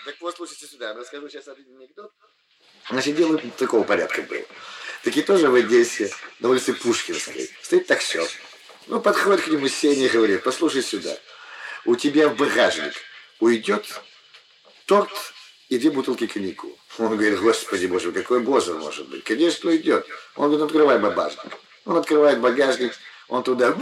Так вот, слушайте сюда, я расскажу сейчас один анекдот. Значит, дело такого порядка было. Таки тоже в Одессе, на улице Пушкинской, стоит таксер. Ну, подходит к нему Сеня и говорит: послушай сюда, у тебя в багажник уйдет торт и 2 бутылки коньяку. Он говорит: господи боже, какой боже может быть? Конечно, уйдет. Он говорит: открывай багажник. Он открывает багажник, он туда...